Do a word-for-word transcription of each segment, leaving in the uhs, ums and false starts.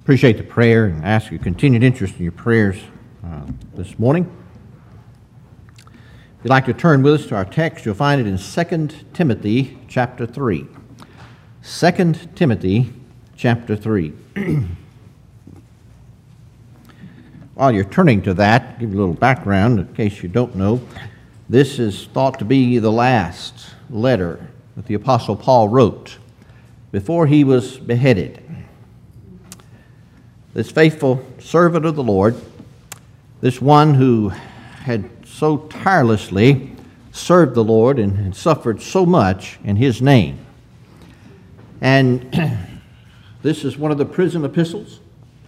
Appreciate the prayer and ask your continued interest in your prayers uh, this morning. If you'd like to turn with us to our text, you'll find it in Second Timothy chapter three. Second Timothy chapter three. While you're turning to that, give you a little background in case you don't know. This is thought to be the last letter that the Apostle Paul wrote before he was beheaded. This faithful servant of the Lord, this one who had so tirelessly served the Lord and had suffered so much in his name. And this is one of the prison epistles.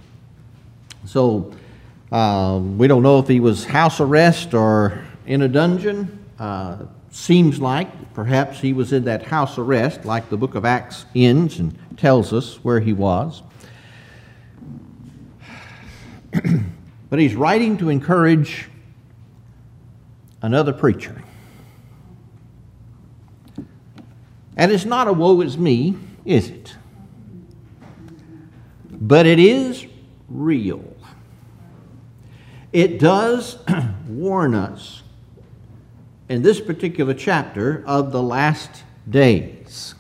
So uh, we don't know if he was house arrest or in a dungeon. Uh, seems like perhaps he was in that house arrest, like the book of Acts ends and tells us where he was. But he's writing to encourage another preacher. And it's not a woe is me, is it? But it is real. It does warn us in this particular chapter of the last days.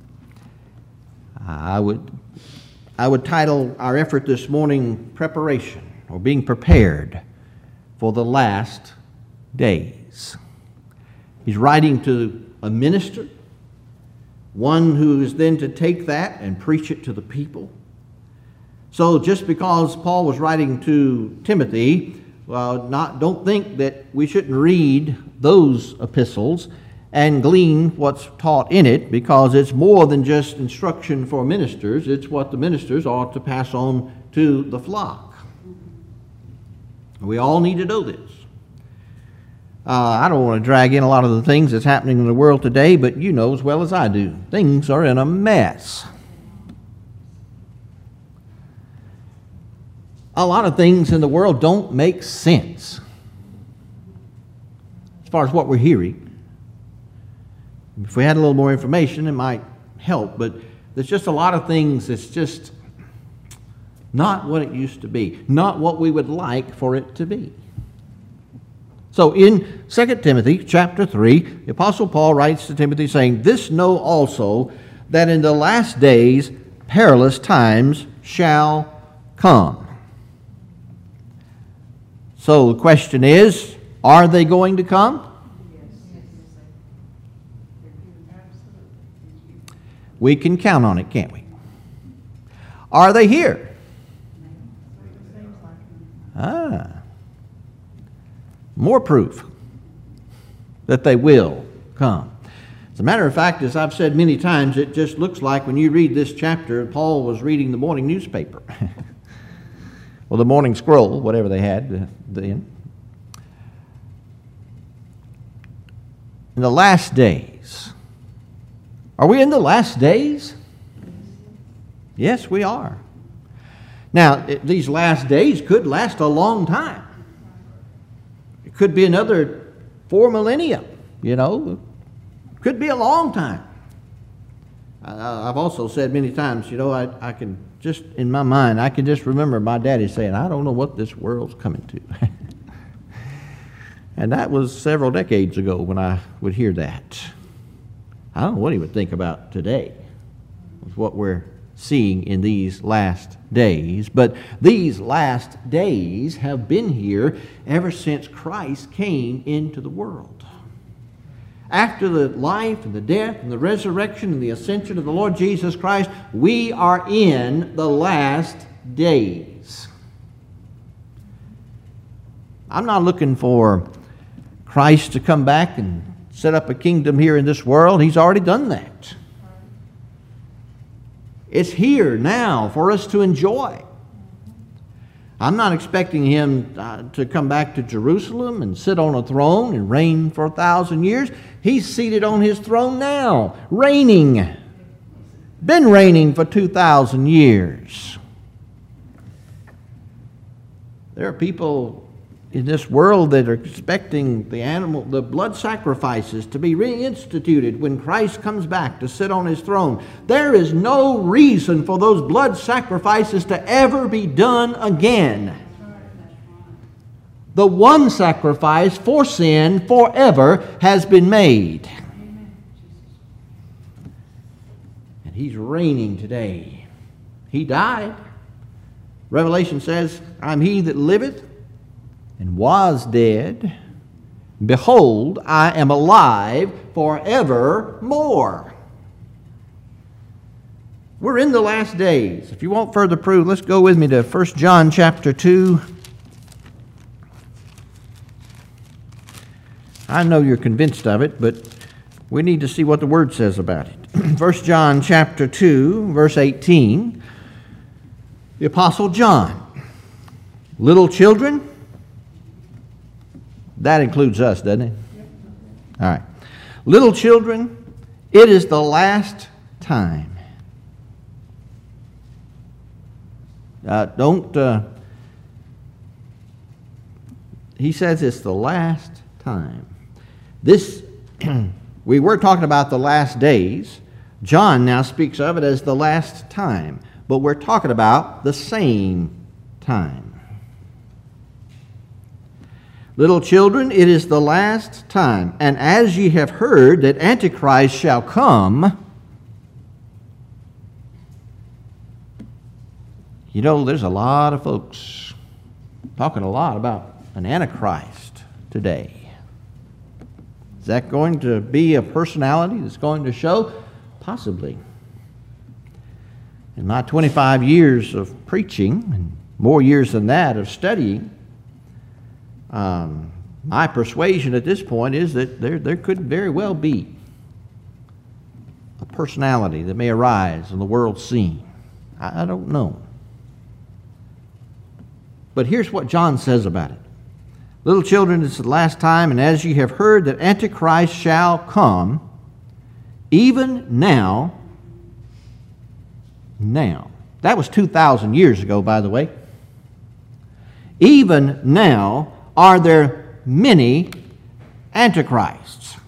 I would, I would title our effort this morning, Preparation, or Being Prepared for the Last Days. He's writing to a minister, one who is then to take that and preach it to the people. So just because Paul was writing to Timothy, well, not, don't think that we shouldn't read those epistles and glean what's taught in it, because it's more than just instruction for ministers. It's what the ministers ought to pass on to the flock. We all need to know this. Uh, I don't want to drag in a lot of the things that's happening in the world today, but you know as well as I do, things are in a mess. A lot of things in the world don't make sense as far as what we're hearing. If we had a little more information, it might help, but there's just a lot of things that's just not what it used to be, not what we would like for it to be. So in Second Timothy chapter three, the Apostle Paul writes to Timothy saying, "This know also, that in the last days perilous times shall come." So the question is, are they going to come? We can count on it, can't we? Are they here? Ah. More proof that they will come. As a matter of fact, as I've said many times, it just looks like when you read this chapter, Paul was reading the morning newspaper. Well, the morning scroll, whatever they had then. In the last days. Are we in the last days? Yes, we are. Now, it, these last days could last a long time. It could be another four millennia, you know. It could be a long time. I, I've also said many times, you know, I, I can just, in my mind, I can just remember my daddy saying, "I don't know what this world's coming to." And that was several decades ago when I would hear that. I don't know what he would think about today with what we're seeing in these last days. But these last days have been here ever since Christ came into the world. After the life and the death and the resurrection and the ascension of the Lord Jesus Christ, we are in the last days. I'm not looking for Christ to come back and set up a kingdom here in this world. He's already done that. It's here now for us to enjoy. I'm not expecting him uh, to come back to Jerusalem and sit on a throne and reign for a thousand years. He's seated on his throne now, reigning. Been reigning for two thousand years. There are people in this world that are expecting the animal, the blood sacrifices to be reinstituted when Christ comes back to sit on his throne. There is no reason for those blood sacrifices to ever be done again. The one sacrifice for sin forever has been made. And he's reigning today. He died. Revelation says, I'm he that liveth and was dead. Behold, I am alive forevermore. We're in the last days. If you want further proof, let's go with me to First John chapter two. I know you're convinced of it, but we need to see what the Word says about it. First John chapter two, verse eighteen. The Apostle John. Little children, that includes us, doesn't it? All right. Little children, it is the last time. Uh, don't, uh, he says it's the last time. This, we were talking about the last days. John now speaks of it as the last time, but we're talking about the same time. Little children, it is the last time. And as ye have heard that Antichrist shall come, you know, there's a lot of folks talking a lot about an Antichrist today. Is that going to be a personality that's going to show? Possibly. In my twenty-five years of preaching, and more years than that of studying, Um, my persuasion at this point is that there, there could very well be a personality that may arise on the world scene. I, I don't know. But here's what John says about it. Little children, it's the last time, and as ye have heard that Antichrist shall come, even now, now. That was two thousand years ago, by the way. Even now, are there many antichrists.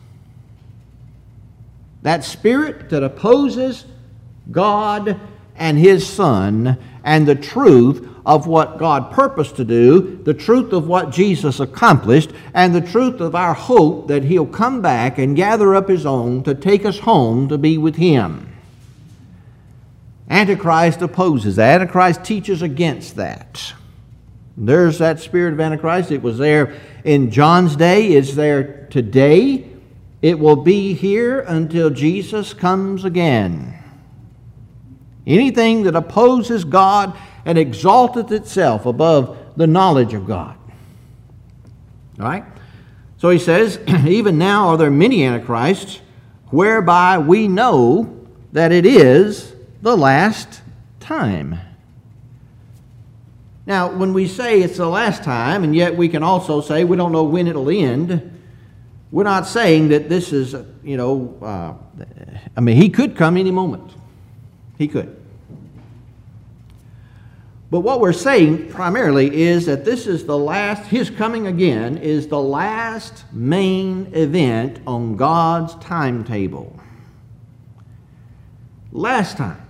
That spirit that opposes God and his Son and the truth of what God purposed to do, the truth of what Jesus accomplished, and the truth of our hope that he'll come back and gather up his own to take us home to be with him. Antichrist opposes that. Antichrist teaches against that. There's that spirit of Antichrist. It was there in John's day. It's there today. It will be here until Jesus comes again. Anything that opposes God and exalteth itself above the knowledge of God. All right? So he says, even now are there many antichrists, whereby we know that it is the last time. Now, when we say it's the last time, and yet we can also say we don't know when it'll end, we're not saying that this is, you know, uh, I mean, he could come any moment. He could. But what we're saying primarily is that this is the last, his coming again is the last main event on God's timetable. Last time.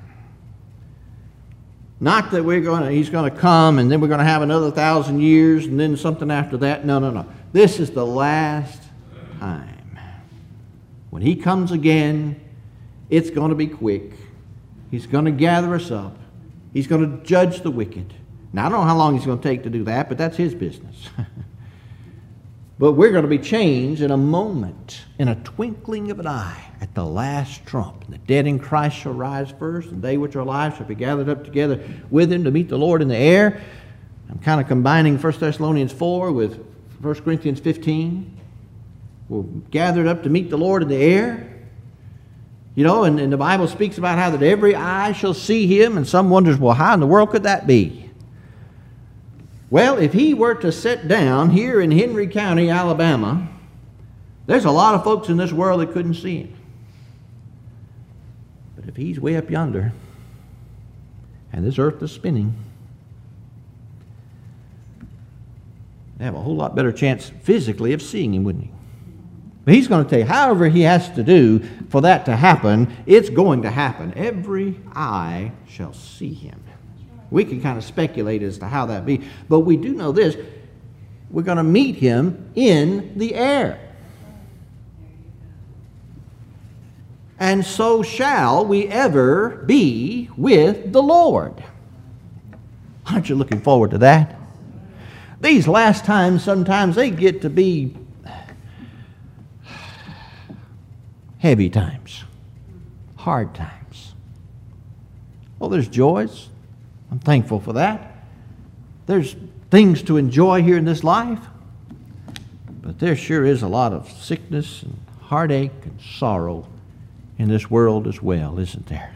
Not that we're going to, he's going to come and then we're going to have another thousand years and then something after that. No, no, no. This is the last time. When he comes again, it's going to be quick. He's going to gather us up. He's going to judge the wicked. Now, I don't know how long he's going to take to do that, but that's his business. But we're going to be changed in a moment, in a twinkling of an eye, at the last trump. And the dead in Christ shall rise first, and they which are alive shall be gathered up together with him to meet the Lord in the air. I'm kind of combining First Thessalonians four with First Corinthians fifteen. We're gathered up to meet the Lord in the air. You know, and, and the Bible speaks about how that every eye shall see him, and some wonders, well, how in the world could that be? Well, if he were to sit down here in Henry County, Alabama, there's a lot of folks in this world that couldn't see him. But if he's way up yonder, and this earth is spinning, They have a whole lot better chance physically of seeing him, wouldn't he? But he's going to tell you, however he has to do for that to happen, it's going to happen. Every eye shall see him. We can kind of speculate as to how that be, but we do know this. We're going to meet him in the air. And so shall we ever be with the Lord. Aren't you looking forward to that? These last times, sometimes they get to be heavy times, hard times. Well, there's joys. I'm thankful for that. There's things to enjoy here in this life. But there sure is a lot of sickness and heartache and sorrow in this world as well, isn't there?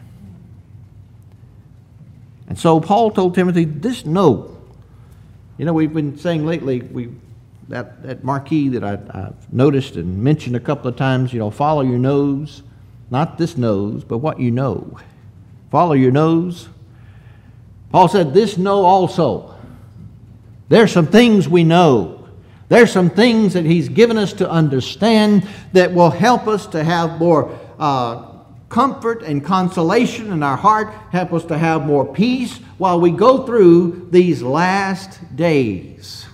And so Paul told Timothy, this know. You know, we've been saying lately, we that, that marquee that I, I've noticed and mentioned a couple of times, you know, follow your nose. Not this nose, but what you know. Follow your nose. Paul said, this know also. There's some things we know. There's some things that he's given us to understand that will help us to have more uh, comfort and consolation in our heart, help us to have more peace while we go through these last days.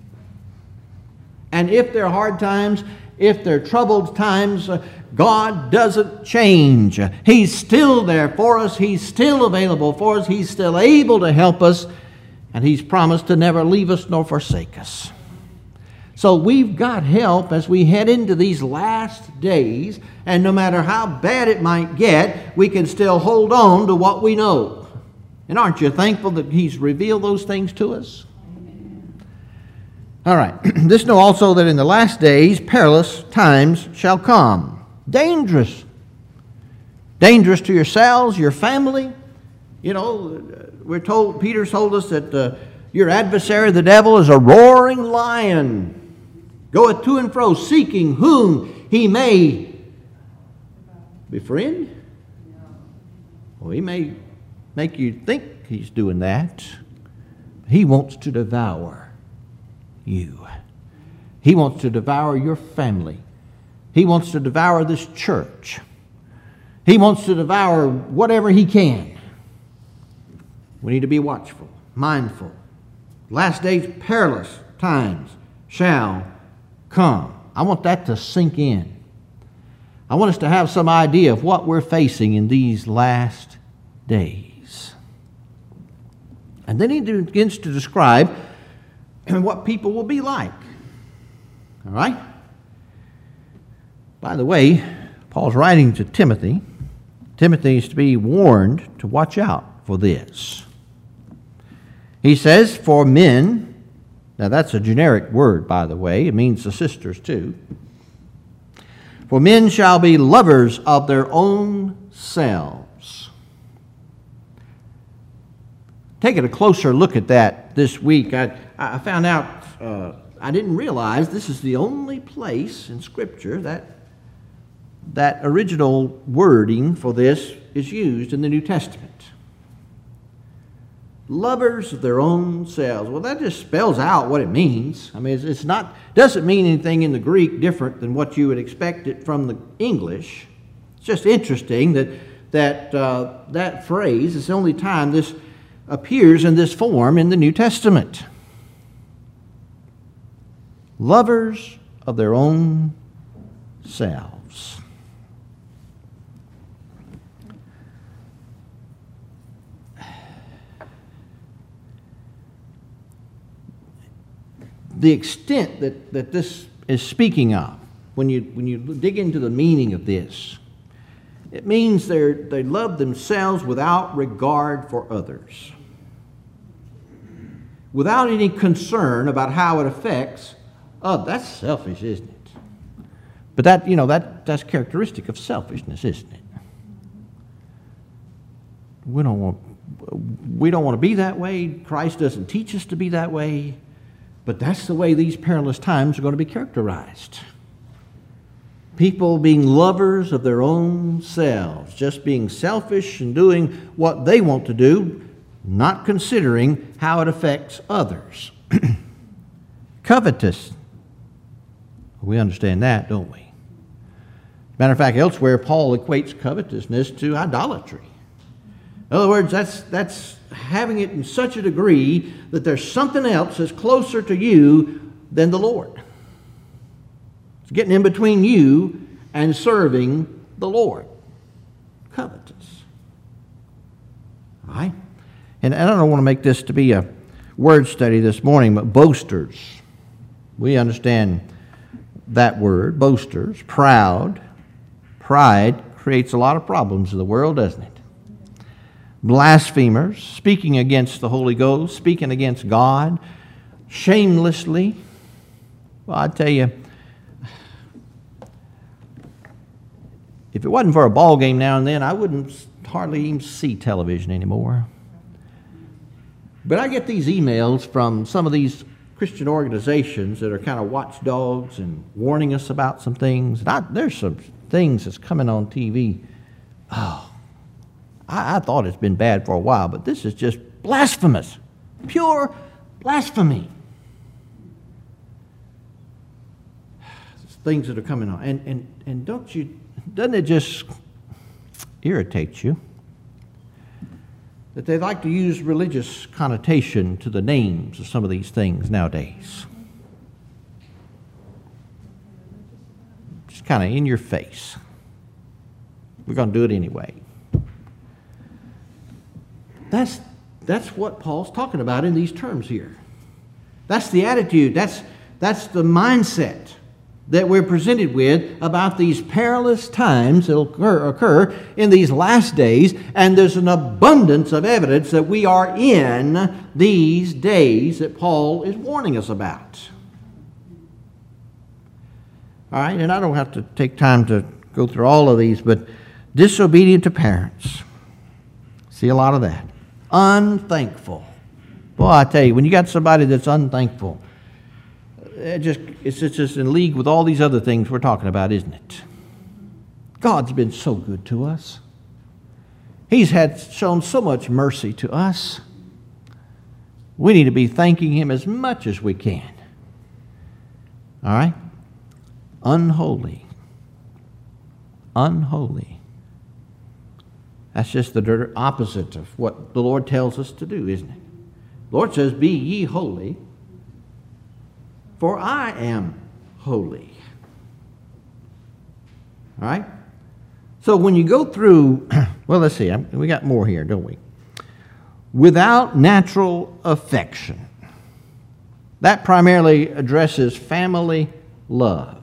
And if they're hard times, if they're troubled times, uh, God doesn't change. He's still there for us. He's still available for us. He's still able to help us. And He's promised to never leave us nor forsake us. So we've got help as we head into these last days. And no matter how bad it might get, we can still hold on to what we know. And aren't you thankful that He's revealed those things to us? All right. This know also that in the last days perilous times shall come. Dangerous. Dangerous to yourselves, your family. You know, we're told, Peter told us that uh, your adversary, the devil, is a roaring lion, goeth to and fro, seeking whom he may befriend. Well, he may make you think he's doing that. He wants to devour you. He wants to devour your family. He wants to devour this church. He wants to devour whatever he can. We need to be watchful, mindful. Last days, perilous times shall come. I want that to sink in. I want us to have some idea of what we're facing in these last days. And then he begins to describe what people will be like. All right? By the way, Paul's writing to Timothy. Timothy is to be warned to watch out for this. He says, for men, now that's a generic word, by the way. It means the sisters too. For men shall be lovers of their own selves. Taking a closer look at that this week, I, I found out, uh, I didn't realize this is the only place in Scripture that that original wording for this is used in the New Testament. Lovers of their own selves. Well, that just spells out what it means. I mean, it's, it's not, doesn't mean anything in the Greek different than what you would expect it from the English. It's just interesting that that uh, that phrase is the only time this appears in this form in the New Testament. Lovers of their own selves. The extent that, that this is speaking of, when you, when you dig into the meaning of this, it means they're, they love themselves without regard for others, without any concern about how it affects others. That's selfish, isn't it? But that, you know, that, that's characteristic of selfishness, isn't it? We don't want, we don't want to be that way. Christ doesn't teach us to be that way. But that's the way these perilous times are going to be characterized. People being lovers of their own selves, just being selfish and doing what they want to do, not considering how it affects others. Covetous. We understand that, don't we? Matter of fact, elsewhere, Paul equates covetousness to idolatry. In other words, that's, that's having it in such a degree that there's something else that's closer to you than the Lord. It's getting in between you and serving the Lord. Covetous. All right? And I don't want to make this to be a word study this morning, but boasters. We understand that word, boasters, proud. Pride creates a lot of problems in the world, doesn't it? Blasphemers, speaking against the Holy Ghost, speaking against God, shamelessly. Well, I tell you, if it wasn't for a ball game now and then, I wouldn't hardly even see television anymore. But I get these emails from some of these Christian organizations that are kind of watchdogs and warning us about some things. And I, there's some things that's coming on T V. Oh, I, I thought it's been bad for a while, but this is just blasphemous. Pure blasphemy. Things that are coming on. And, and, and don't you, doesn't it just irritate you that they like to use religious connotation to the names of some of these things nowadays? Just kind of in your face. We're going to do it anyway. That's, that's what Paul's talking about in these terms here. That's the attitude. That's, that's the mindset that we're presented with about these perilous times that will occur, occur in these last days, and there's an abundance of evidence that we are in these days that Paul is warning us about. All right, and I don't have to take time to go through all of these, but disobedient to parents. See a lot of that. Unthankful. Boy, I tell you, when you got somebody that's unthankful, It just, it's just in league with all these other things we're talking about, isn't it? God's been so good to us. He's had shown so much mercy to us. We need to be thanking Him as much as we can. All right? Unholy. Unholy. That's just the opposite of what the Lord tells us to do, isn't it? The Lord says, "Be ye holy, for I am holy." All right? So when you go through, well, let's see, we got more here, don't we? Without natural affection. That primarily addresses family love.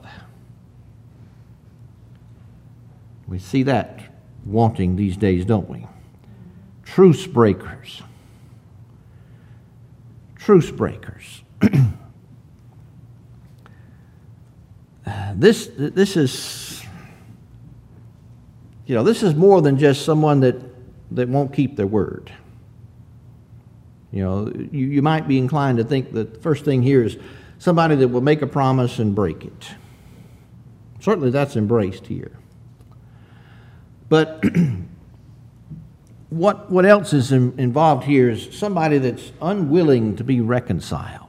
We see that wanting these days, don't we? Truce breakers. Truce breakers. This this is, you know, this is more than just someone that, that won't keep their word. You know, you, you might be inclined to think that the first thing here is somebody that will make a promise and break it. Certainly that's embraced here. But what, what else is in, involved here is somebody that's unwilling to be reconciled.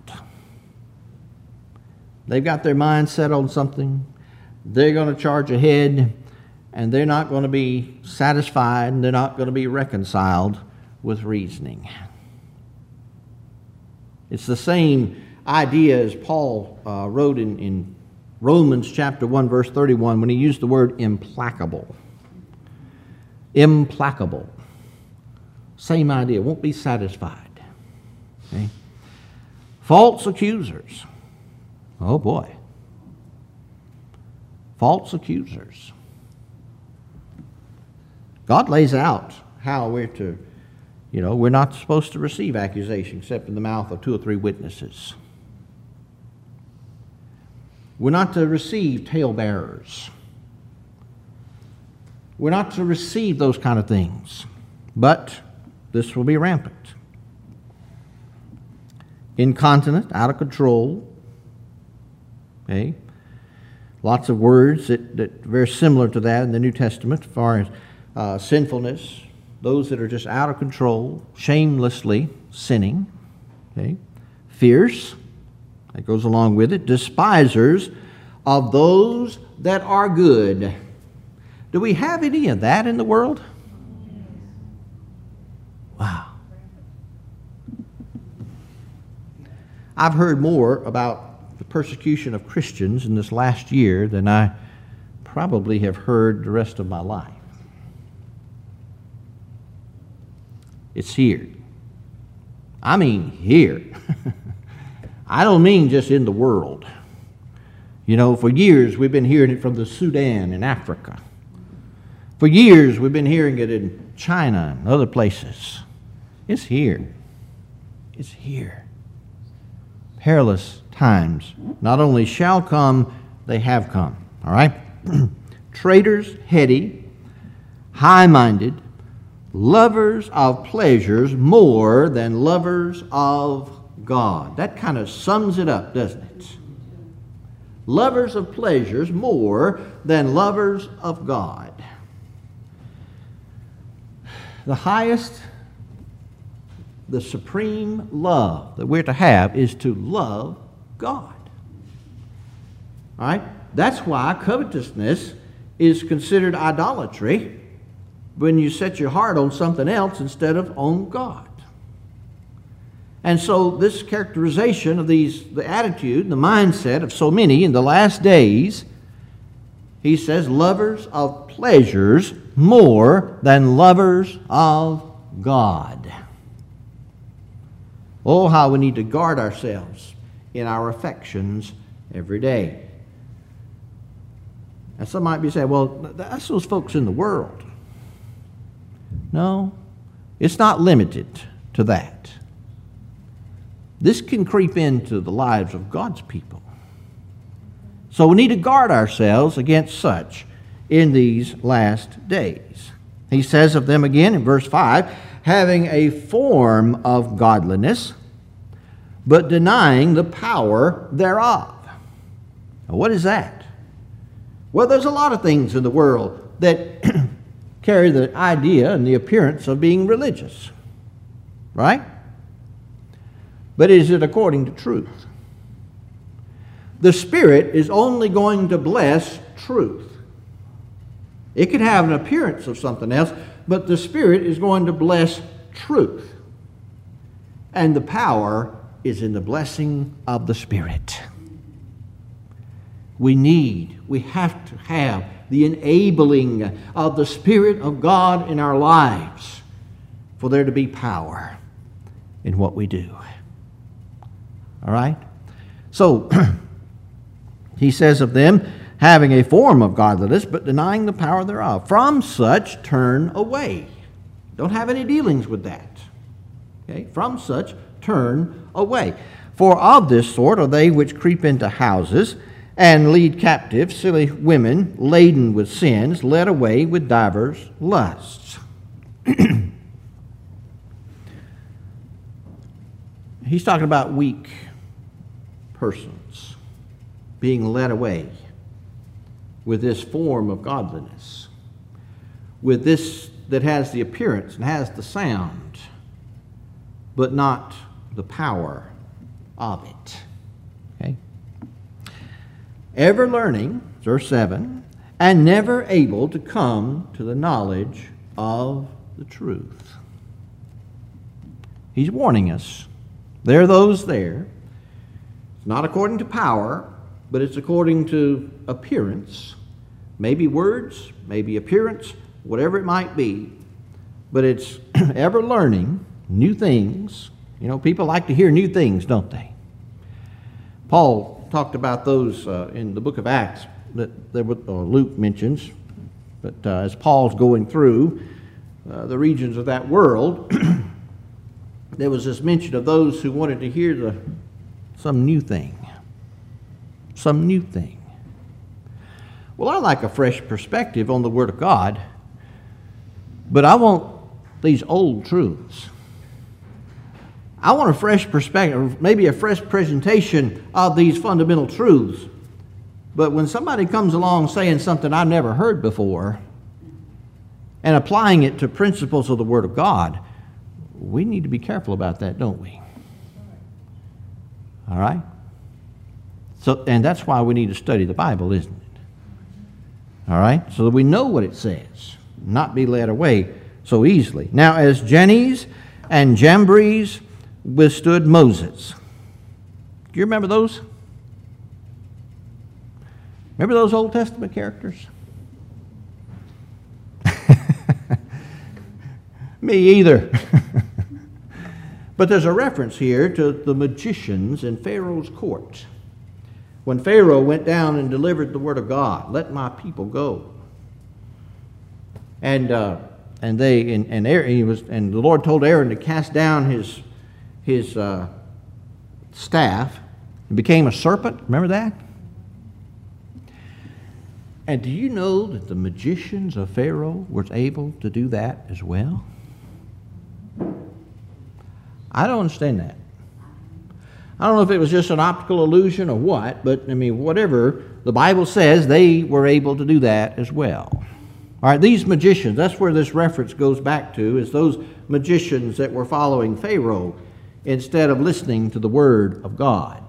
They've got their mind set on something. They're going to charge ahead, and they're not going to be satisfied, and they're not going to be reconciled with reasoning. It's the same idea as Paul uh, wrote in, in Romans chapter one, verse thirty-one, when he used the word implacable. Implacable. Same idea. Won't be satisfied. Okay? False accusers. Oh boy. False accusers. God lays out how we're to, you know, we're not supposed to receive accusation except in the mouth of two or three witnesses. We're not to receive talebearers. We're not to receive those kind of things. But this will be rampant. Incontinent, out of control. Okay? Lots of words that, that are very similar to that in the New Testament as far as uh, sinfulness, those that are just out of control, shamelessly sinning. Okay? Fierce. That goes along with it. Despisers of those that are good. Do we have any of that in the world? Wow. I've heard more about the persecution of Christians in this last year than I probably have heard the rest of my life. It's here. I mean here. I don't mean just in the world. You know, for years we've been hearing it from the Sudan in Africa. For years we've been hearing it in China and other places. It's here. It's here. Perilous times not only shall come, they have come. All right? Traitors, heady, high-minded, lovers of pleasures more than lovers of God. That kind of sums it up, doesn't it? Lovers of pleasures more than lovers of God. The highest, the supreme love that we're to have is to love God. All right? That's why covetousness is considered idolatry when you set your heart on something else instead of on God. And so this characterization of these, the attitude, the mindset of so many in the last days, he says, lovers of pleasures more than lovers of God. Oh, how we need to guard ourselves in our affections every day. And some might be saying, well, that's those folks in the world. No, it's not limited to that. This can creep into the lives of God's people. So we need to guard ourselves against such in these last days. He says of them again in verse five, having a form of godliness, but denying the power thereof. Now, what is that? Well, there's a lot of things in the world that carry the idea and the appearance of being religious, right? But is it according to truth? The Spirit is only going to bless truth. It could have an appearance of something else, but the Spirit is going to bless truth. And the power is in the blessing of the Spirit. We need, we have to have the enabling of the Spirit of God in our lives for there to be power in what we do. All right? So, he says of them, having a form of godliness, but denying the power thereof. From such turn away. Don't have any dealings with that. Okay? From such turn away. For of this sort are they which creep into houses, and lead captive silly women laden with sins, led away with divers lusts. He's talking about weak persons being led away with this form of godliness, with this that has the appearance and has the sound, but not the power of it. Okay? Ever learning, verse seven, and never able to come to the knowledge of the truth. He's warning us. There are those there. It's not according to power, but it's according to appearance. Maybe words, maybe appearance, whatever it might be. But it's ever learning new things. You know, people like to hear new things, don't they? Paul talked about those uh, in the book of Acts that, that uh, Luke mentions. But uh, as Paul's going through uh, the regions of that world, there was this mention of those who wanted to hear the, some new thing. Some new thing. Well, I like a fresh perspective on the Word of God, but I want these old truths. I want a fresh perspective, maybe a fresh presentation of these fundamental truths. But when somebody comes along saying something I've never heard before and applying it to principles of the Word of God, we need to be careful about that, don't we? All right? So, and that's why we need to study the Bible, isn't it? All right? So that we know what it says, not be led away so easily. Now, as Jannes and Jambres withstood Moses. Do you remember those? Remember those Old Testament characters? Me either. But there's a reference here to the magicians in Pharaoh's court. When Pharaoh went down and delivered the word of God, let my people go. And uh, and they and, and Aaron, he was and the Lord told Aaron to cast down his his uh, staff and became a serpent. Remember that? And do you know that the magicians of Pharaoh were able to do that as well? I don't understand that. I don't know if it was just an optical illusion or what, but I mean, whatever, the Bible says they were able to do that as well. All right, these magicians, that's where this reference goes back to, is those magicians that were following Pharaoh instead of listening to the word of God.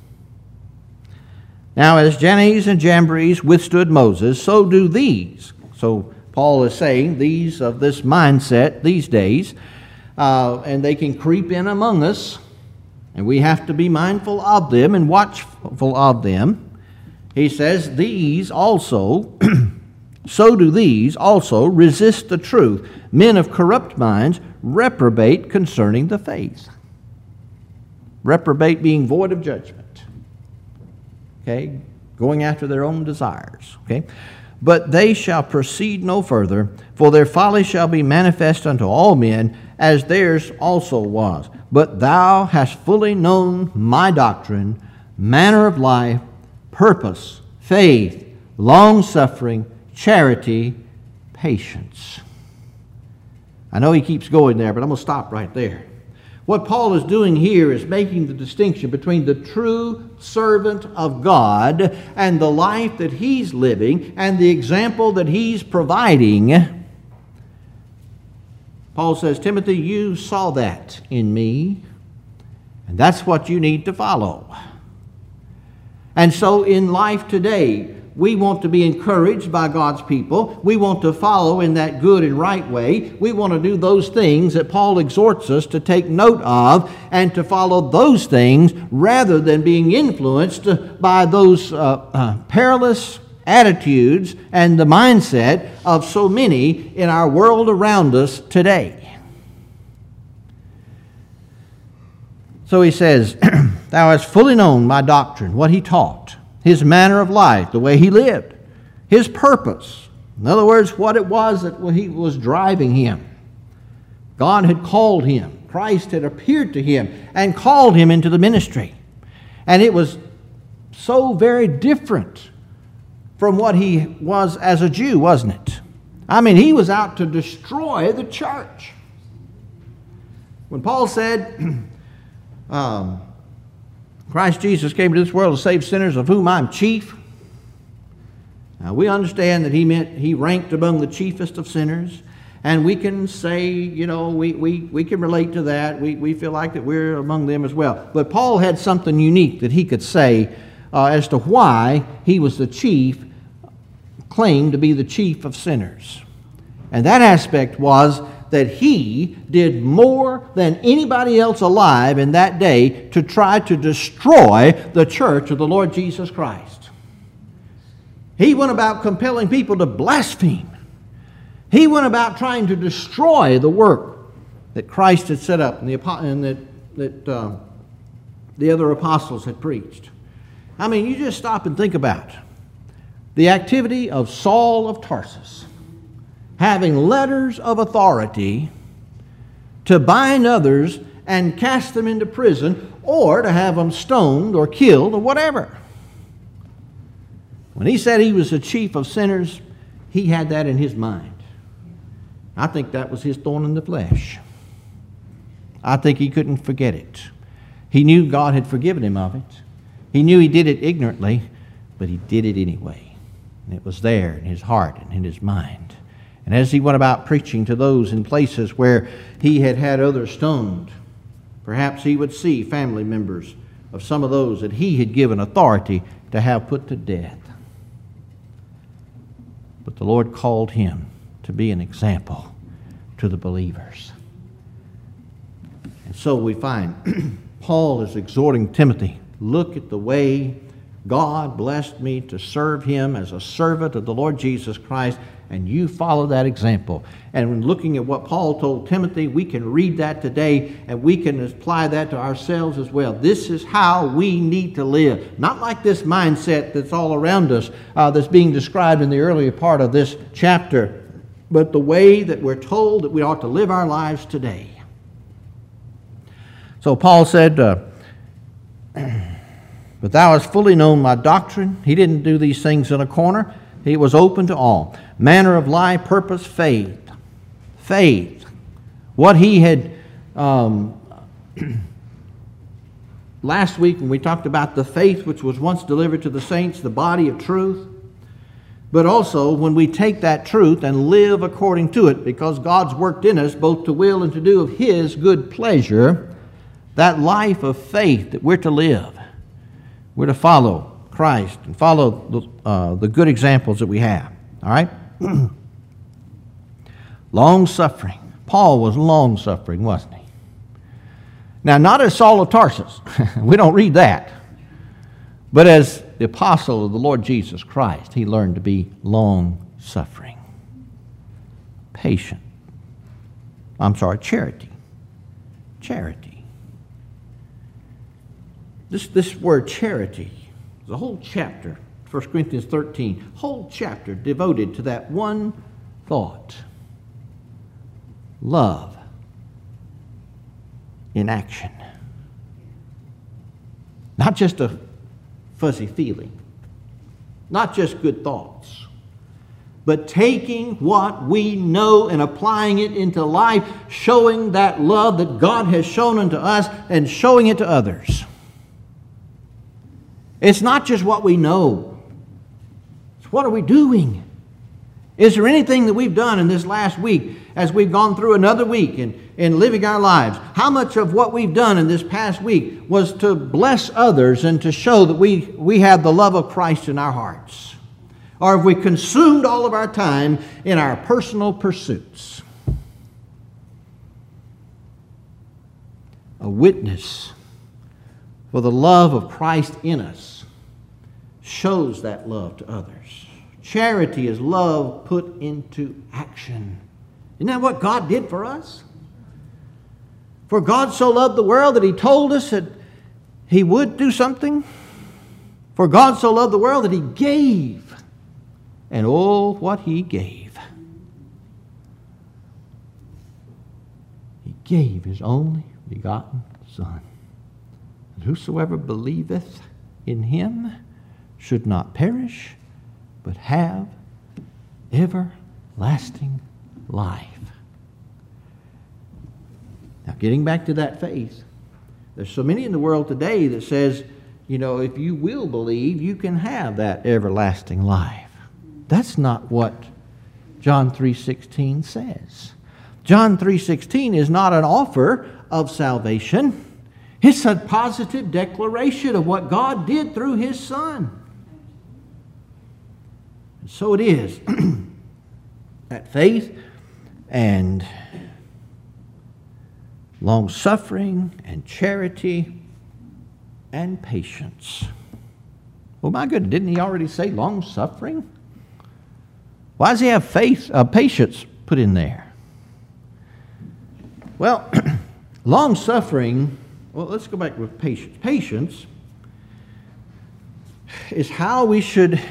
Now, as Jannes and Jambres withstood Moses, so do these. So Paul is saying these of this mindset these days, uh, and they can creep in among us, and we have to be mindful of them and watchful of them. He says, these also, so do these also resist the truth. Men of corrupt minds reprobate concerning the faith. Reprobate being void of judgment. Okay? Going after their own desires. Okay? But they shall proceed no further, for their folly shall be manifest unto all men, as theirs also was. But thou hast fully known my doctrine, manner of life, purpose, faith, long-suffering, charity, patience. I know he keeps going there, but I'm going to stop right there. What Paul is doing here is making the distinction between the true servant of God and the life that he's living and the example that he's providing. Paul says, Timothy, you saw that in me, and that's what you need to follow. And so in life today, we want to be encouraged by God's people. We want to follow in that good and right way. We want to do those things that Paul exhorts us to take note of and to follow those things rather than being influenced by those uh, uh, perilous attitudes and the mindset of so many in our world around us today. So he says, thou hast fully known my doctrine, what he taught, his manner of life, the way he lived, his purpose. In other words, what it was that he was driving him. God had called him. Christ had appeared to him and called him into the ministry. And it was so very different from what he was as a Jew, wasn't it? I mean, he was out to destroy the church. When Paul said, um, Christ Jesus came to this world to save sinners, of whom I'm chief. Now, we understand that he meant he ranked among the chiefest of sinners. And we can say, you know, we, we, we can relate to that. We, we feel like that we're among them as well. But Paul had something unique that he could say uh, as to why he was the chief, claimed to be the chief of sinners. And that aspect was that he did more than anybody else alive in that day to try to destroy the church of the Lord Jesus Christ. He went about compelling people to blaspheme. He went about trying to destroy the work that Christ had set up and, the, and that, that uh, the other apostles had preached. I mean, you just stop and think about the activity of Saul of Tarsus, having letters of authority to bind others and cast them into prison, or to have them stoned or killed or whatever. When he said he was the chief of sinners, he had that in his mind. I think that was his thorn in the flesh. I think he couldn't forget it. He knew God had forgiven him of it. He knew he did it ignorantly, but he did it anyway. And it was there in his heart and in his mind. And as he went about preaching to those in places where he had had others stoned, perhaps he would see family members of some of those that he had given authority to have put to death. But the Lord called him to be an example to the believers. And so we find Paul is exhorting Timothy, look at the way God blessed me to serve him as a servant of the Lord Jesus Christ, and you follow that example. And when looking at what Paul told Timothy, we can read that today, and we can apply that to ourselves as well. This is how we need to live. Not like this mindset that's all around us, uh, that's being described in the earlier part of this chapter, but the way that we're told that we ought to live our lives today. So Paul said, uh, but thou hast fully known my doctrine. He didn't do these things in a corner. He was open to all. Manner of life, purpose, faith. Faith. What he had, um, last week when we talked about the faith which was once delivered to the saints, the body of truth. But also when we take that truth and live according to it, because God's worked in us both to will and to do of his good pleasure, that life of faith that we're to live. We're to follow Christ and follow the, uh, the good examples that we have. All right? Long-suffering. Paul was long-suffering, wasn't he? Now, not as Saul of Tarsus. We don't read that. But as the apostle of the Lord Jesus Christ, he learned to be long-suffering. Patient. I'm sorry, charity. Charity. This, this word charity, the whole chapter, First Corinthians thirteen, whole chapter devoted to that one thought. Love in action. Not just a fuzzy feeling, not just good thoughts, but taking what we know and applying it into life, showing that love that God has shown unto us and showing it to others. It's not just what we know. It's what are we doing? Is there anything that we've done in this last week as we've gone through another week in, in living our lives? How much of what we've done in this past week was to bless others and to show that we, we have the love of Christ in our hearts? Or have we consumed all of our time in our personal pursuits? A witness for the love of Christ in us shows that love to others. Charity is love put into action. Isn't that what God did for us? For God so loved the world that he told us that he would do something. For God so loved the world that he gave. And oh, what he gave. He gave his only begotten Son. And whosoever believeth in him should not perish, but have everlasting life. Now, getting back to that faith, there's so many in the world today that says, you know, if you will believe, you can have that everlasting life. That's not what John three sixteen says. John three sixteen is not an offer of salvation. It's a positive declaration of what God did through his Son. And so it is that faith and long-suffering and charity and patience. Oh my goodness, didn't he already say long-suffering? Why does he have faith, uh, patience put in there? Well, long-suffering, well, let's go back with patience. Patience is how we should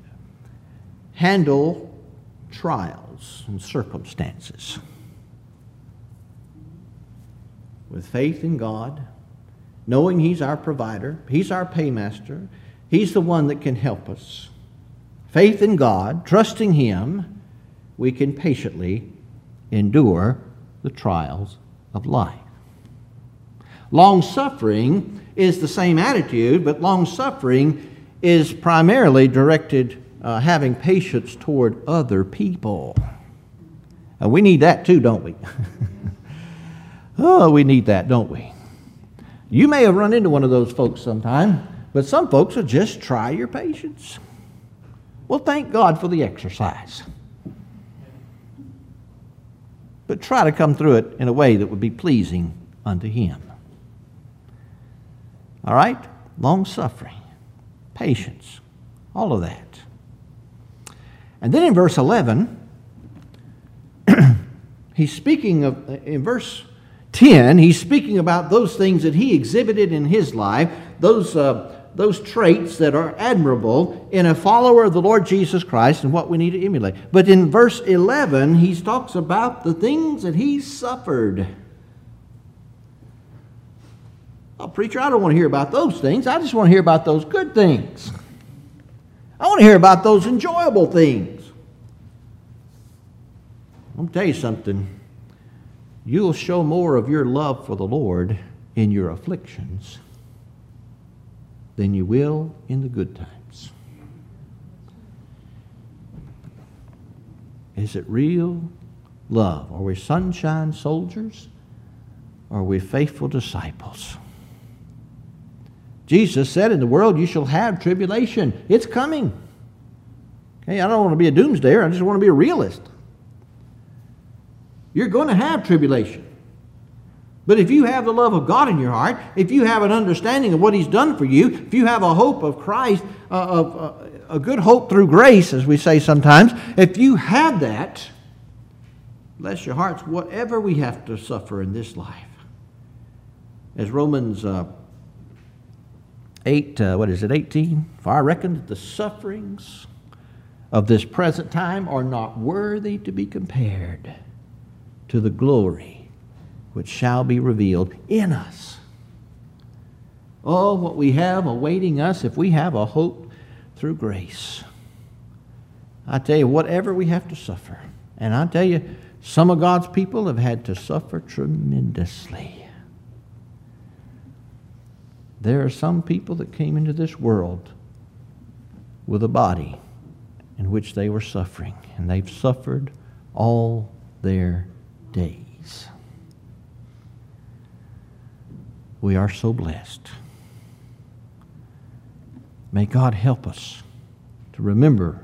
handle trials and circumstances. With faith in God, knowing he's our provider, he's our paymaster, he's the one that can help us. Faith in God, trusting him, we can patiently endure the trials of life. Long-suffering is the same attitude, but long-suffering is primarily directed uh, having patience toward other people. And we need that too, don't we? Oh, we need that, don't we? You may have run into one of those folks sometime, but some folks will just try your patience. Well, thank God for the exercise. But try to come through it in a way that would be pleasing unto Him. All right? Long-suffering, patience, all of that. And then in verse eleven, he's speaking of, in verse ten, he's speaking about those things that he exhibited in his life, those uh, those traits that are admirable in a follower of the Lord Jesus Christ and what we need to emulate. But in verse eleven, he talks about the things that he suffered. Oh, preacher, I don't want to hear about those things. I just want to hear about those good things. I want to hear about those enjoyable things. I'm going to tell you something. You'll show more of your love for the Lord in your afflictions than you will in the good times. Is it real love? Are we sunshine soldiers? Or are we faithful disciples? Jesus said, in the world you shall have tribulation. It's coming. Okay, I don't want to be a doomsdayer. I just want to be a realist. You're going to have tribulation. But if you have the love of God in your heart, if you have an understanding of what He's done for you, if you have a hope of Christ, uh, of uh, a good hope through grace, as we say sometimes, if you have that, bless your hearts, whatever we have to suffer in this life. As Romans uh, eight, uh, what is it, eighteen? For I reckon that the sufferings of this present time are not worthy to be compared to the glory which shall be revealed in us. Oh, what we have awaiting us if we have a hope through grace. I tell you, whatever we have to suffer, and I tell you, some of God's people have had to suffer tremendously. There are some people that came into this world with a body in which they were suffering, and they've suffered all their days. We are so blessed. May God help us to remember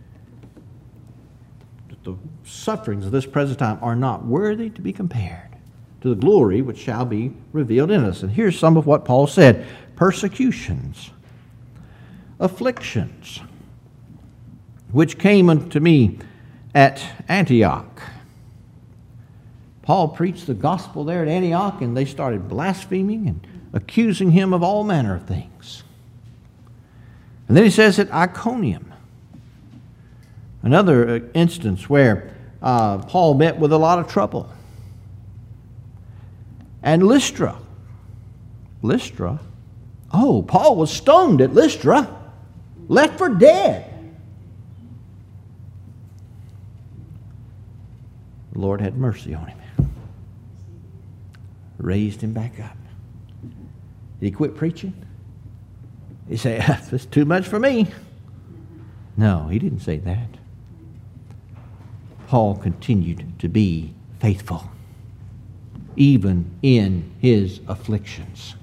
that the sufferings of this present time are not worthy to be compared to the glory which shall be revealed in us. And here's some of what Paul said. Persecutions, afflictions, which came unto me at Antioch. Paul preached the gospel there at Antioch, and they started blaspheming and accusing him of all manner of things. And then he says at Iconium, another instance where uh, Paul met with a lot of trouble. And Lystra. Lystra? Oh, Paul was stoned at Lystra, left for dead. The Lord had mercy on him. Raised him back up. Did he quit preaching? He said, "This is too much for me." No, he didn't say that. Paul continued to be faithful, even in his afflictions.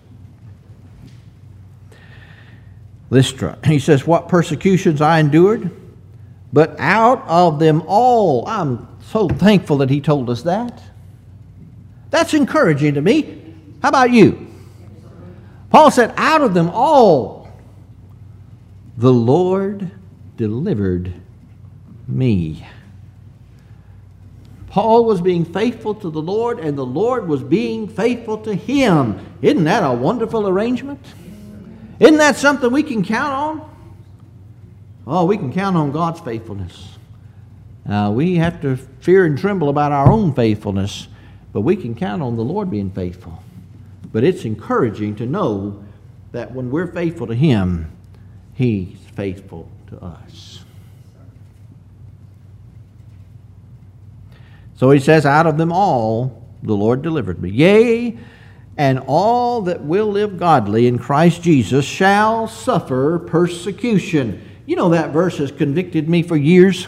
Lystra, he says, what persecutions I endured, but out of them all, I'm so thankful that he told us that. That's encouraging to me. How about you? Paul said, out of them all, the Lord delivered me. Paul was being faithful to the Lord, and the Lord was being faithful to him. Isn't that a wonderful arrangement? Isn't that something we can count on? Oh, we can count on God's faithfulness. Uh, we have to fear and tremble about our own faithfulness, but we can count on the Lord being faithful. But it's encouraging to know that when we're faithful to Him, He's faithful to us. So he says, out of them all, the Lord delivered me. Yea, and all that will live godly in Christ Jesus shall suffer persecution. You know, that verse has convicted me for years.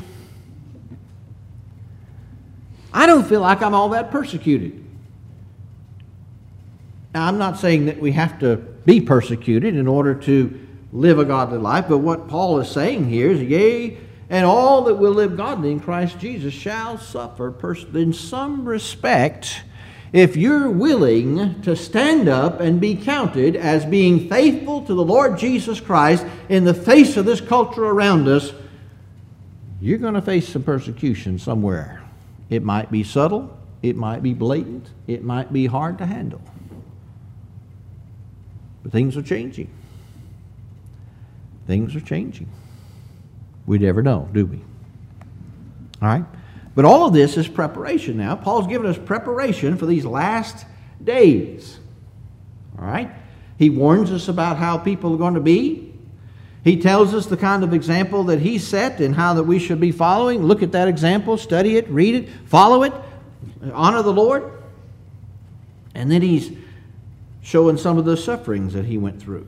I don't feel like I'm all that persecuted. Now, I'm not saying that we have to be persecuted in order to live a godly life, but what Paul is saying here is, yea, and all that will live godly in Christ Jesus shall suffer pers- in some respect, if you're willing to stand up and be counted as being faithful to the Lord Jesus Christ in the face of this culture around us. You're going to face some persecution somewhere. It might be subtle, it might be blatant, it might be hard to handle. But things are changing. Things are changing. We never know, do we? All right? But all of this is preparation now. Paul's given us preparation for these last days. All right? He warns us about how people are going to be. He tells us the kind of example that he set and how that we should be following. Look at that example, study it, read it, follow it, honor the Lord. And then he's showing some of the sufferings that he went through.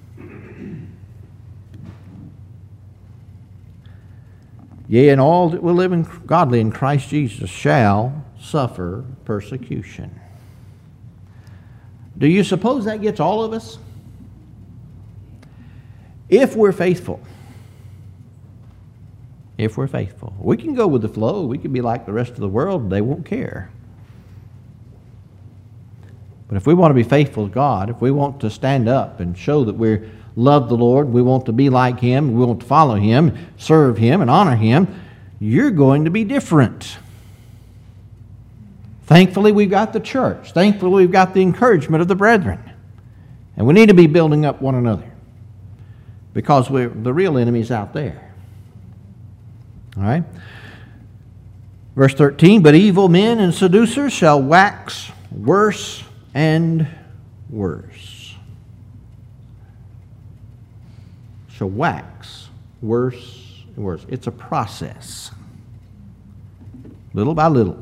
Yea, and all that will live in godly in Christ Jesus shall suffer persecution. Do you suppose that gets all of us? If we're faithful. If we're faithful. We can go with the flow. We can be like the rest of the world. They won't care. But if we want to be faithful to God, if we want to stand up and show that we love the Lord, we want to be like Him, we want to follow Him, serve Him, and honor Him, you're going to be different. Thankfully, we've got the church. Thankfully, we've got the encouragement of the brethren. And we need to be building up one another because we're, the real enemy's out there. All right? Verse thirteen, but evil men and seducers shall wax worse and worse. Shall wax worse and worse. It's a process. Little by little.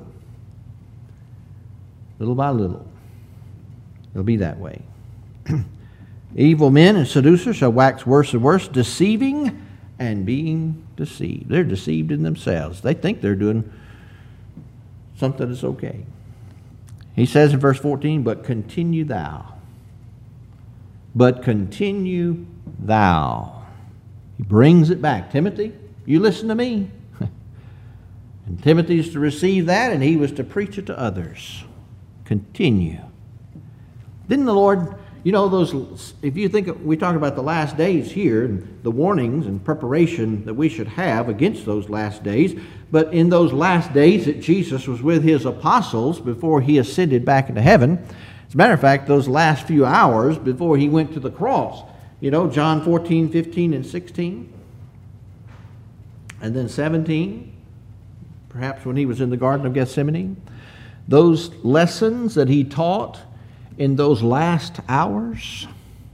Little by little. It'll be that way. Evil men and seducers shall wax worse and worse, deceiving and being deceived. They're deceived in themselves. They think they're doing something that's okay. He says in verse fourteen, but continue thou. But continue thou. He brings it back. Timothy, you listen to me. And Timothy's to receive that, and he was to preach it to others. Continue. Didn't the Lord, you know, those, if you think, we talk about the last days here, and the warnings and preparation that we should have against those last days, but in those last days that Jesus was with his apostles before he ascended back into heaven, as a matter of fact, those last few hours before he went to the cross, you know, John fourteen, fifteen, and sixteen, and then seventeen, perhaps when he was in the Garden of Gethsemane, those lessons that he taught in those last hours,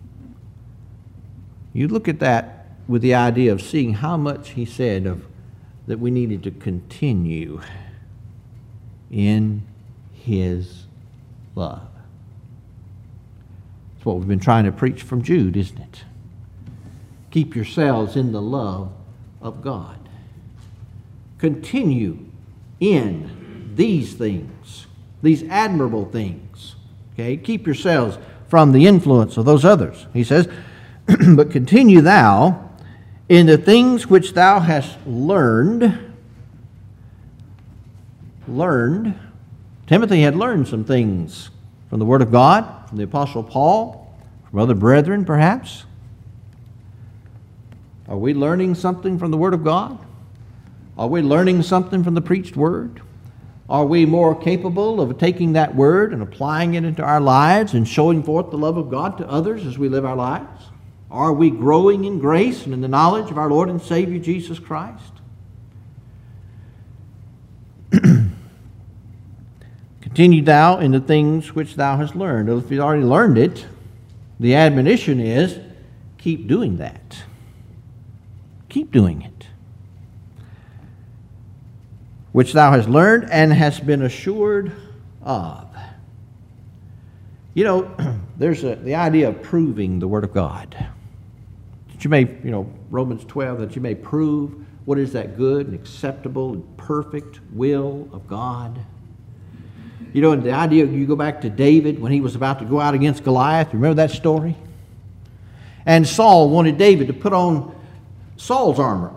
you look at that with the idea of seeing how much he said of that we needed to continue in his love. That's what we've been trying to preach from Jude, isn't it? Keep yourselves in the love of God. Continue in these things, these admirable things. Okay, keep yourselves from the influence of those others. He says, but continue thou in the things which thou hast learned. Learned. Timothy had learned some things from the Word of God, from the Apostle Paul, from other brethren perhaps. Are we learning something from the Word of God? Are we learning something from the preached Word? Are we more capable of taking that Word and applying it into our lives and showing forth the love of God to others as we live our lives? Are we growing in grace and in the knowledge of our Lord and Savior Jesus Christ? Continue thou in the things which thou hast learned. If you've already learned it, the admonition is, keep doing that. Keep doing it. Which thou hast learned and hast been assured of. You know, there's a, the idea of proving the Word of God. That you may, you know, Romans twelve, that you may prove what is that good and acceptable and perfect will of God. You know, the idea, you go back to David when he was about to go out against Goliath. Remember that story? And Saul wanted David to put on Saul's armor.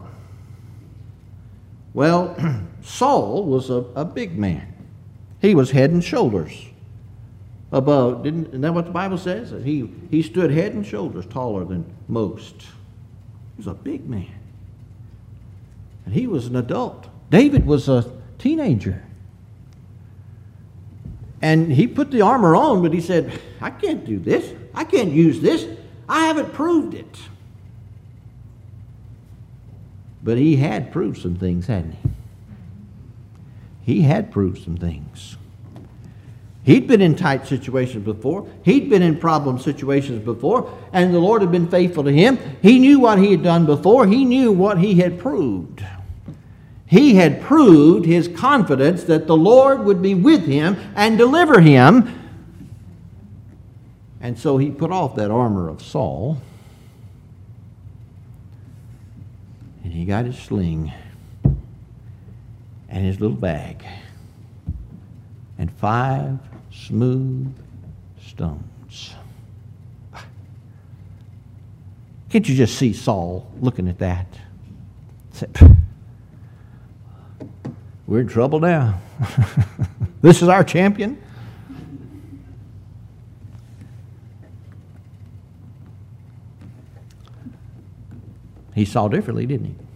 Well, Saul was a, a big man. He was head and shoulders above. Didn't, isn't that what the Bible says? That he, he stood head and shoulders taller than most. He was a big man. And he was an adult. David was a teenager. And he put the armor on, but he said, I can't do this. I can't use this. I haven't proved it. But he had proved some things, hadn't he? He had proved some things. He'd been in tight situations before. He'd been in problem situations before, and the Lord had been faithful to him. He knew what he had done before. He knew what he had proved. He had proved his confidence that the Lord would be with him and deliver him. And so he put off that armor of Saul, and he got his sling and his little bag and five smooth stones. Can't you just see Saul looking at that? Say, we're in trouble now. This is our champion. He saw differently, didn't he?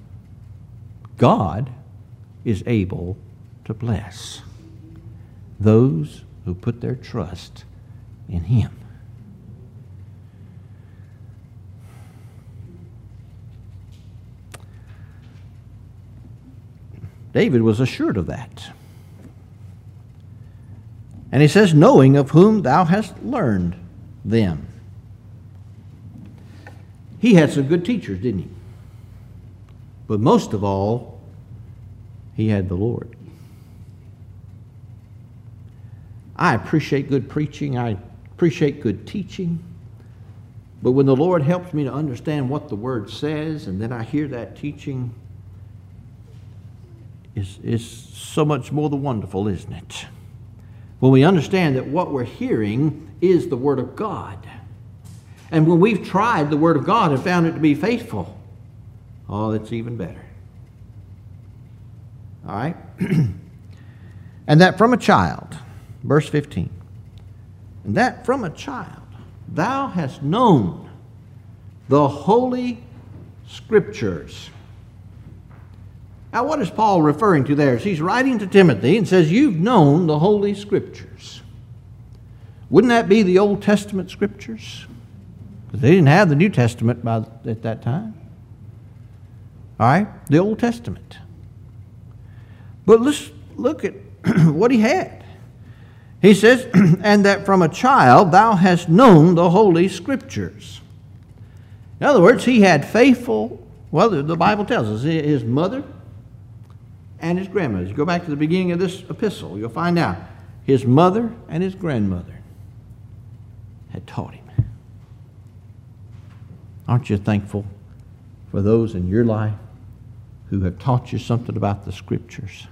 God is able to bless those who put their trust in him. David was assured of that. And he says, knowing of whom thou hast learned them. He had some good teachers, didn't he? But most of all, he had the Lord. I appreciate good preaching. I appreciate good teaching. But when the Lord helps me to understand what the Word says, and then I hear that teaching, is is so much more than wonderful, isn't it? When we understand that what we're hearing is the Word of God. And when we've tried the Word of God and found it to be faithful, oh, that's even better. All right? And that from a child, verse fifteen, and that from a child thou hast known the Holy Scriptures. Now, what is Paul referring to there? He's writing to Timothy and says, you've known the Holy Scriptures. Wouldn't that be the Old Testament Scriptures? Because they didn't have the New Testament by, at that time. All right? The Old Testament. But let's look at what he had. He says, and that from a child thou hast known the Holy Scriptures. In other words, he had faithful, well, the Bible tells us, his mother and his grandmother. You go back to the beginning of this epistle, you'll find out his mother and his grandmother had taught him. Aren't you thankful for those in your life who have taught you something about the Scriptures?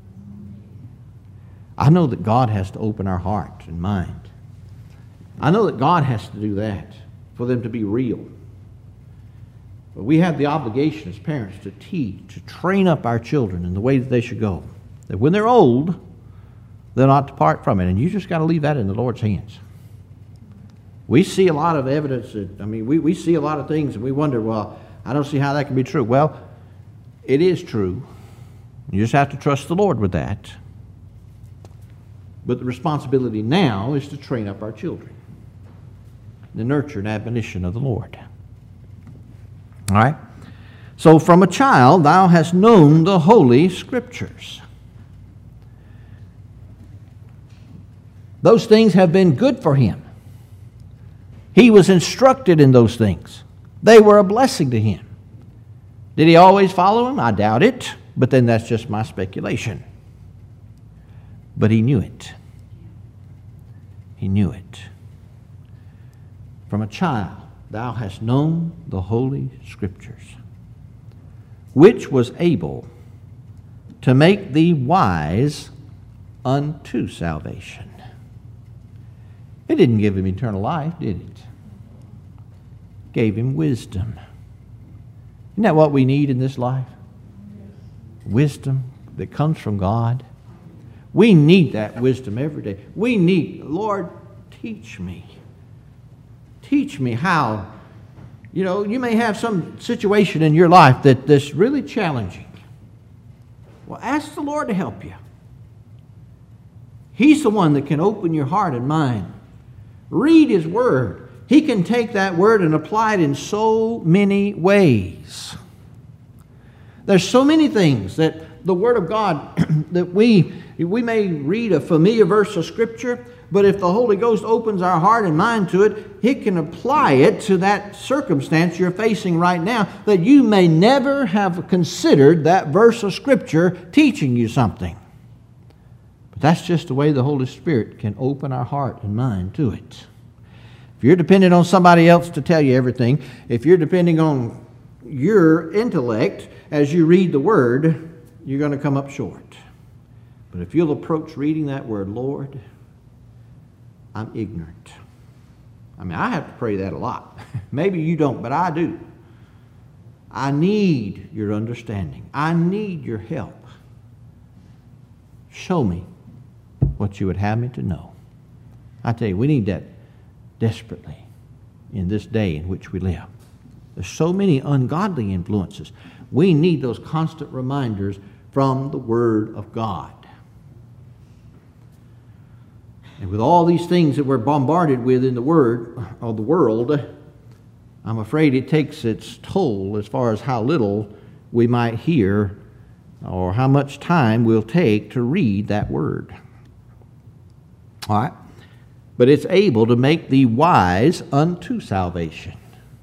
I know that God has to open our heart and mind. I know that God has to do that for them to be real. But we have the obligation as parents to teach, to train up our children in the way that they should go. That when they're old, they'll not depart from it. And you just got to leave that in the Lord's hands. We see a lot of evidence that, I mean, we, we see a lot of things and we wonder, well, I don't see how that can be true. Well, it is true. You just have to trust the Lord with that. But the responsibility now is to train up our children. The nurture and admonition of the Lord. All right? So from a child thou hast known the Holy Scriptures. Those things have been good for him. He was instructed in those things. They were a blessing to him. Did he always follow them? I doubt it. But then that's just my speculation. But he knew it. He knew it. From a child thou hast known the Holy Scriptures, which was able to make thee wise unto salvation. It didn't give him eternal life, did it? It gave him wisdom. Isn't that what we need in this life? Wisdom that comes from God. We need that wisdom every day. We need, Lord, teach me. Teach me how. You know, you may have some situation in your life that, that's really challenging. Well, ask the Lord to help you. He's the one that can open your heart and mind. Read His Word. He can take that Word and apply it in so many ways. There's so many things that the Word of God, that we, we may read a familiar verse of Scripture, but if the Holy Ghost opens our heart and mind to it, He can apply it to that circumstance you're facing right now that you may never have considered that verse of Scripture teaching you something. But that's just the way the Holy Spirit can open our heart and mind to it. If you're dependent on somebody else to tell you everything, if you're depending on your intellect as you read the Word, you're going to come up short. But if you'll approach reading that Word, Lord, I'm ignorant. I mean, I have to pray that a lot. Maybe you don't, but I do. I need your understanding. I need your help. Show me what you would have me to know. I tell you, we need that desperately in this day in which we live. There's so many ungodly influences. We need those constant reminders from the Word of God. And with all these things that we're bombarded with in the Word of the world, I'm afraid it takes its toll as far as how little we might hear or how much time we'll take to read that Word. All right? But it's able to make thee wise unto salvation.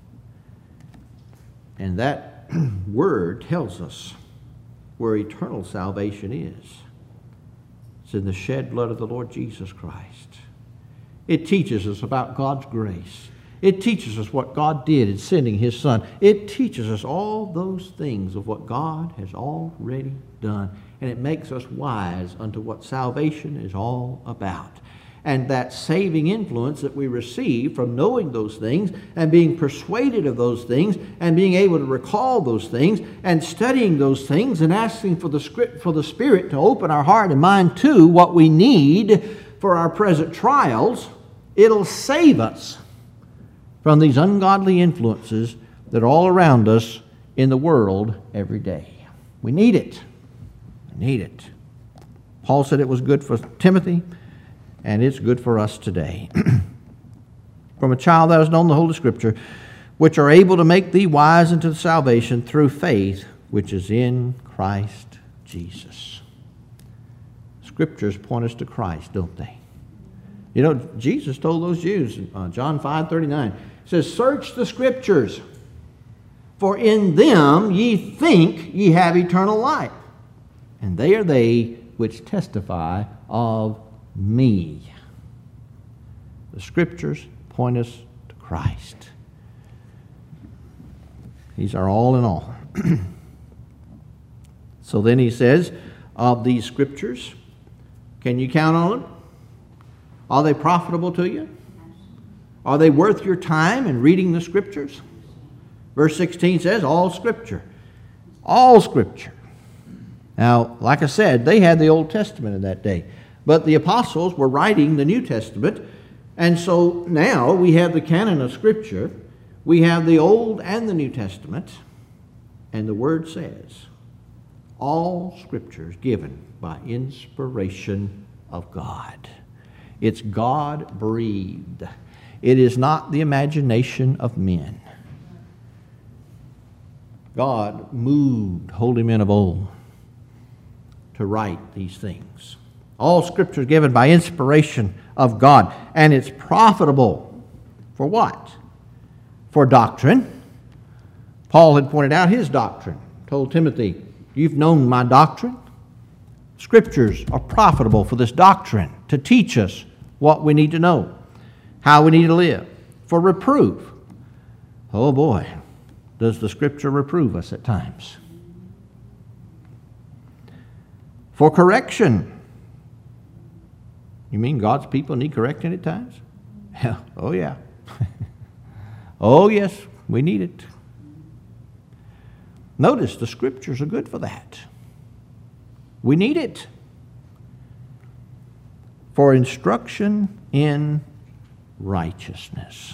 And that Word tells us where eternal salvation is. It's in the shed blood of the Lord Jesus Christ. It teaches us about God's grace. It teaches us what God did in sending His Son. It teaches us all those things of what God has already done. And it makes us wise unto what salvation is all about. And that saving influence that we receive from knowing those things and being persuaded of those things and being able to recall those things and studying those things and asking for the script, for the Spirit to open our heart and mind to what we need for our present trials, it'll save us from these ungodly influences that are all around us in the world every day. We need it. We need it. Paul said it was good for Timothy, and it's good for us today. From a child that has known the Holy Scripture, which are able to make thee wise unto salvation through faith, which is in Christ Jesus. Scriptures point us to Christ, don't they? You know, Jesus told those Jews, uh, John five thirty-nine, He says, search the Scriptures, for in them ye think ye have eternal life, and they are they which testify of me. The Scriptures point us to Christ. He's our all in all. So then he says, of these Scriptures, can you count on them? Are they profitable to you? Are they worth your time in reading the Scriptures? Verse sixteen says, all Scripture. All Scripture. Now, like I said, they had the Old Testament in that day. But the apostles were writing the New Testament, and so now we have the canon of Scripture, we have the Old and the New Testament, and the Word says, all Scripture is given by inspiration of God. It's God-breathed. It is not the imagination of men. God moved holy men of old to write these things. All Scripture is given by inspiration of God, and it's profitable for what? For doctrine. Paul had pointed out his doctrine, told Timothy, you've known my doctrine. Scriptures are profitable for this doctrine, to teach us what we need to know, how we need to live. For reproof. Oh boy, does the Scripture reprove us at times. For correction. You mean God's people need correcting at times? Yeah. Oh, yeah. Oh, yes, we need it. Notice the scriptures are good for that. We need it. For instruction in righteousness.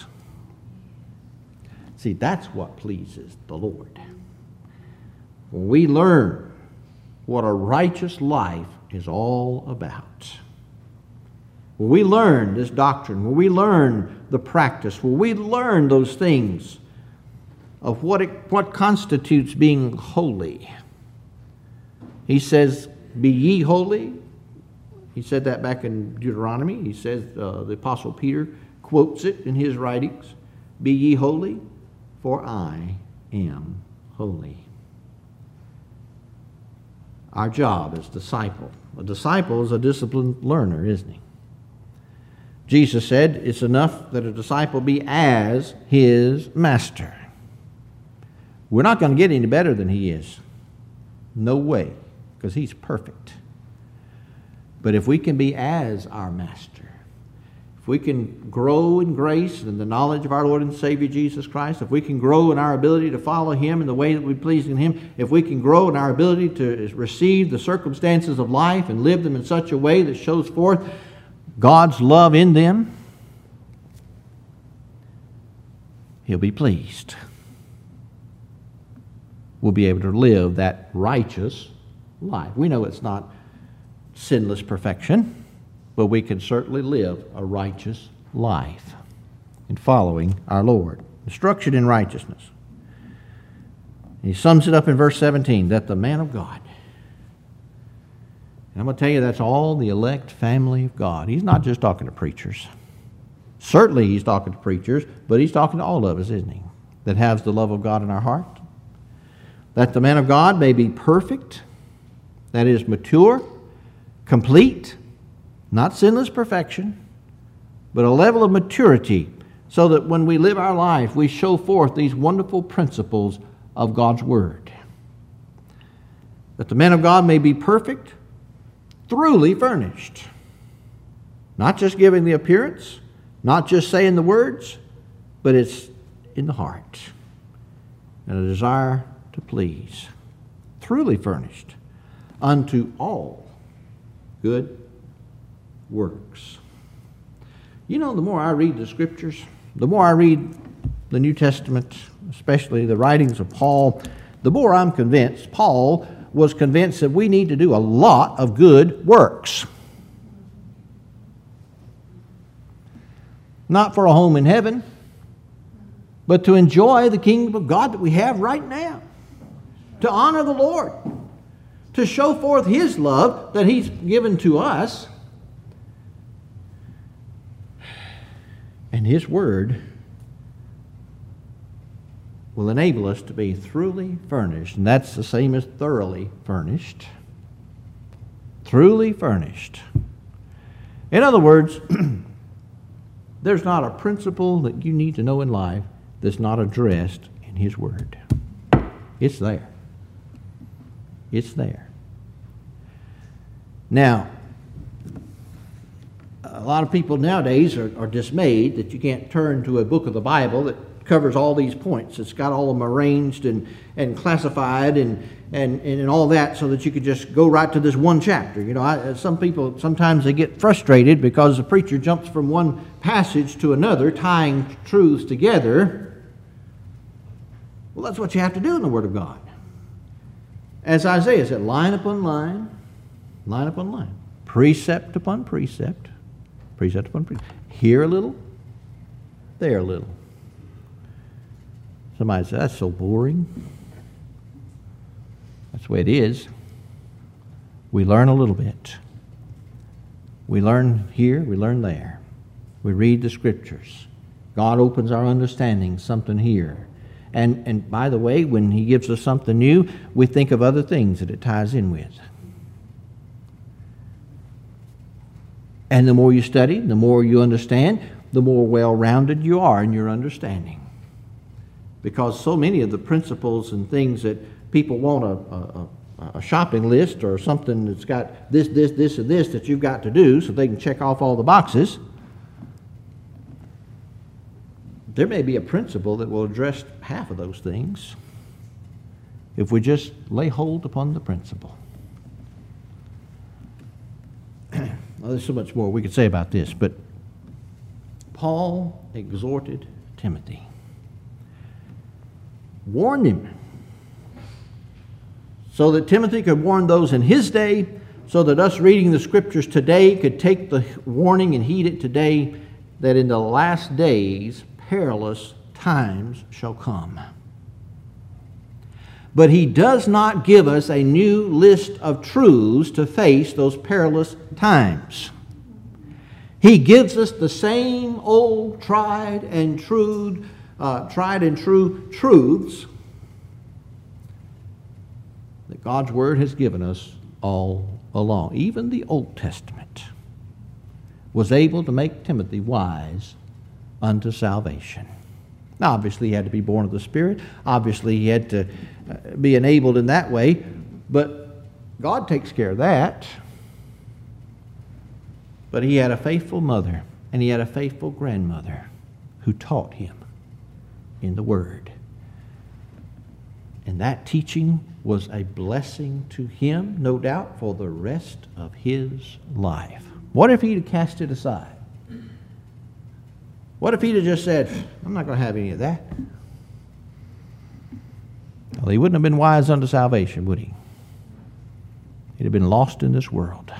See, that's what pleases the Lord. When we learn what a righteous life is all about. When we learn this doctrine, when we learn the practice, when we learn those things of what it, what constitutes being holy. He says, be ye holy. He said that back in Deuteronomy. He says, uh, the Apostle Peter quotes it in his writings. Be ye holy, for I am holy. Our job as disciple. A disciple is a disciplined learner, isn't he? Jesus said it's enough that a disciple be as his master. We're not going to get any better than he is. No way, because he's perfect. But if we can be as our master, if we can grow in grace and the knowledge of our Lord and Savior Jesus Christ, if we can grow in our ability to follow him in the way that we please in him, if we can grow in our ability to receive the circumstances of life and live them in such a way that shows forth God's love in them, he'll be pleased. We'll be able to live that righteous life. We know it's not sinless perfection, but we can certainly live a righteous life in following our Lord. Instruction in righteousness. He sums it up in verse seventeen, that the man of God. And I'm going to tell you, that's all the elect family of God. He's not just talking to preachers. Certainly he's talking to preachers, but he's talking to all of us, isn't he? That has the love of God in our heart. That the man of God may be perfect, that is mature, complete, not sinless perfection, but a level of maturity, so that when we live our life, we show forth these wonderful principles of God's Word. That the man of God may be perfect, truly furnished. Not just giving the appearance, not just saying the words, but it's in the heart. And a desire to please. Truly furnished unto all good works. You know, the more I read the Scriptures, the more I read the New Testament, especially the writings of Paul, the more I'm convinced Paul was convinced that we need to do a lot of good works. Not for a home in heaven, but to enjoy the kingdom of God that we have right now. To honor the Lord. To show forth his love that he's given to us. And his word will enable us to be truly furnished. And that's the same as thoroughly furnished. Truly furnished. In other words, there's not a principle that you need to know in life that's not addressed in his word. It's there. It's there. Now, a lot of people nowadays are, are dismayed that you can't turn to a book of the Bible that covers all these points. It's got all of them arranged and, and classified and, and, and all that so that you could just go right to this one chapter. You know, I, some people, sometimes they get frustrated because the preacher jumps from one passage to another, tying truths together. Well, that's what you have to do in the Word of God. As Isaiah said, line upon line, line upon line, precept upon precept, precept upon precept. Here a little, there a little. Somebody said, that's so boring. That's the way it is. We learn a little bit. We learn here, we learn there. We read the Scriptures. God opens our understanding, something here. And, and by the way, when he gives us something new, we think of other things that it ties in with. And the more you study, the more you understand, the more well-rounded you are in your understanding. Because so many of the principles and things that people want a, a, a shopping list or something that's got this, this, this, and this that you've got to do so they can check off all the boxes. There may be a principle that will address half of those things if we just lay hold upon the principle. Well, there's so much more we could say about this, but Paul exhorted Timothy, warned him, so that Timothy could warn those in his day, so that us reading the Scriptures today could take the warning and heed it today, that in the last days perilous times shall come. But he does not give us a new list of truths to face those perilous times. He gives us the same old tried and true, uh, tried and true truths that God's Word has given us all along. Even the Old Testament was able to make Timothy wise unto salvation. Now, obviously, he had to be born of the Spirit. Obviously, he had to be enabled in that way. But God takes care of that. But he had a faithful mother, and he had a faithful grandmother who taught him in the Word. And that teaching was a blessing to him, no doubt, for the rest of his life. What if he'd have cast it aside? What if he'd have just said, I'm not going to have any of that? Well, he wouldn't have been wise unto salvation, would he? He'd have been lost in this world.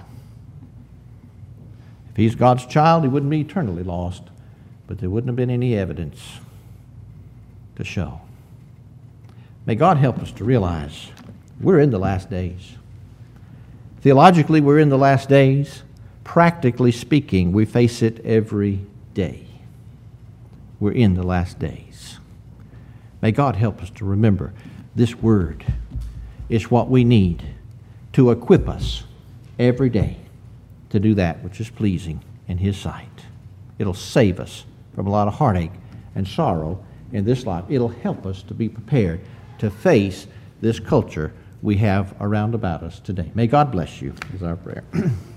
If he's God's child, he wouldn't be eternally lost, but there wouldn't have been any evidence to show. May God help us to realize we're in the last days. Theologically, we're in the last days. Practically speaking, we face it every day. We're in the last days. May God help us to remember this word is what we need to equip us every day to do that which is pleasing in His sight. It'll save us from a lot of heartache and sorrow in this life. It'll help us to be prepared to face this culture we have around about us today. May God bless you, is our prayer.